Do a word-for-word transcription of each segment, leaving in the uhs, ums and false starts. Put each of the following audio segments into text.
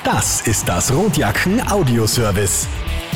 Das ist das Rotjacken-Audioservice.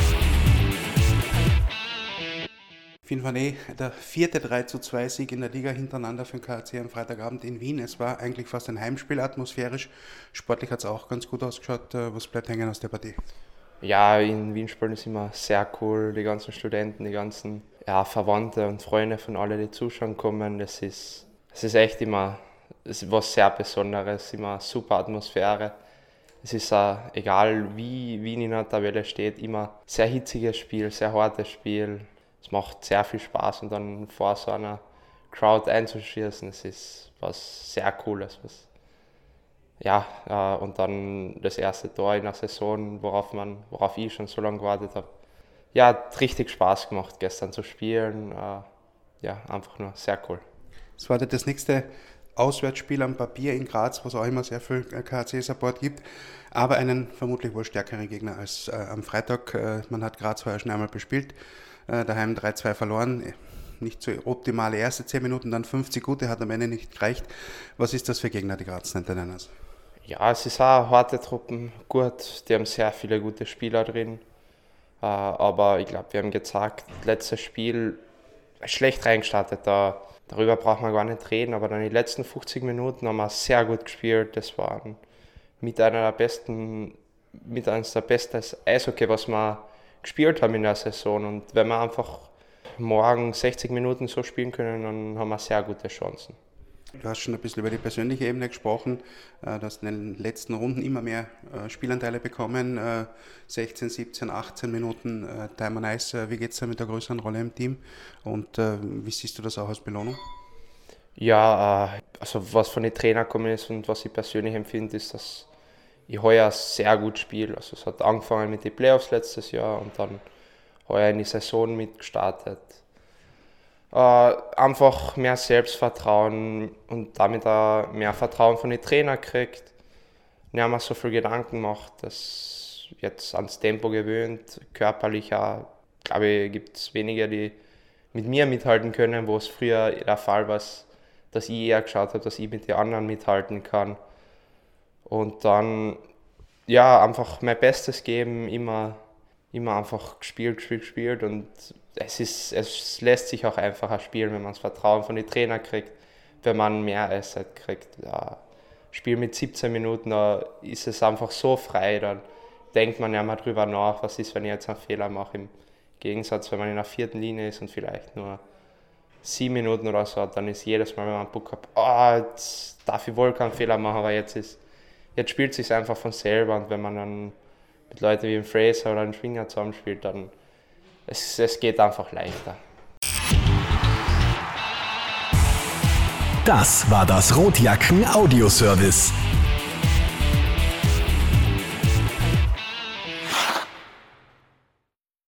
Finn Vanet, der vierte drei zu zwei Sieg in der Liga hintereinander für den K A C am Freitagabend in Wien. Es war eigentlich fast ein Heimspiel atmosphärisch. Sportlich hat es auch ganz gut ausgeschaut. Was bleibt hängen aus der Partie? Ja, in Wien spielen ist immer sehr cool. Die ganzen Studenten, die ganzen ja, Verwandte und Freunde von allen, die zuschauen kommen. Das ist, das ist echt immer das ist was sehr Besonderes, immer eine super Atmosphäre. Es ist uh, egal, wie Wien in der Tabelle steht, immer ein sehr hitziges Spiel, sehr hartes Spiel. Es macht sehr viel Spaß und dann vor so einer Crowd einzuschießen, das ist was sehr Cooles. Was, ja, uh, und dann das erste Tor in der Saison, worauf, man, worauf ich schon so lange gewartet habe. Ja, hat richtig Spaß gemacht, gestern zu spielen. Uh, ja, einfach nur sehr cool. Es war das nächste Auswärtsspiel am Papier in Graz, was auch immer sehr viel K A C-Support gibt, aber einen vermutlich wohl stärkeren Gegner als äh, am Freitag. Äh, man hat Graz vorher schon einmal bespielt, äh, daheim drei zwei verloren, nicht so optimale erste zehn Minuten, dann fünfzig gute, hat am Ende nicht gereicht. Was ist das für Gegner, die Graz Ninety-Niners? Ja, es ist auch harte Truppen, gut, die haben sehr viele gute Spieler drin, äh, aber ich glaube, wir haben gezeigt, letztes Spiel schlecht reingestartet, da Darüber braucht man gar nicht reden, aber dann die letzten fünfzig Minuten haben wir sehr gut gespielt. Das war mit einer der besten, mit eines der besten Eishockey, was wir gespielt haben in der Saison. Und wenn wir einfach morgen sechzig Minuten so spielen können, dann haben wir sehr gute Chancen. Du hast schon ein bisschen über die persönliche Ebene gesprochen. Du hast in den letzten Runden immer mehr Spielanteile bekommen. sechzehn, siebzehn, achtzehn Minuten Time on Ice. Wie geht es da mit der größeren Rolle im Team? Und wie siehst du das auch als Belohnung? Ja, also was von den Trainern gekommen ist und was ich persönlich empfinde, ist, dass ich heuer sehr gut spiele. Also es hat angefangen mit den Playoffs letztes Jahr und dann heuer in die Saison mitgestartet. Uh, einfach mehr Selbstvertrauen und damit auch mehr Vertrauen von den Trainern kriegt. Ich habe mir so viel Gedanken gemacht, dass jetzt ans Tempo gewöhnt, körperlich auch, glaube ich, gibt es wenige, die mit mir mithalten können, wo es früher der Fall war, dass ich eher geschaut habe, dass ich mit den anderen mithalten kann. Und dann, ja, einfach mein Bestes geben, immer, immer einfach gespielt, gespielt, gespielt und Es, ist, es lässt sich auch einfacher spielen, wenn man das Vertrauen von den Trainern kriegt, wenn man mehr Eiszeit kriegt. Ja, Spiel mit siebzehn Minuten, da ist es einfach so frei, dann denkt man ja mal drüber nach, was ist, wenn ich jetzt einen Fehler mache. Im Gegensatz, wenn man in der vierten Linie ist und vielleicht nur sieben Minuten oder so hat, dann ist jedes Mal, wenn man einen Puck hat, oh, jetzt darf ich wohl keinen Fehler machen, aber jetzt, ist, jetzt spielt es sich einfach von selber und wenn man dann mit Leuten wie im Fraser oder im Schwinger zusammenspielt, dann Es, es geht einfach leichter. Das war das Rotjacken-Audioservice.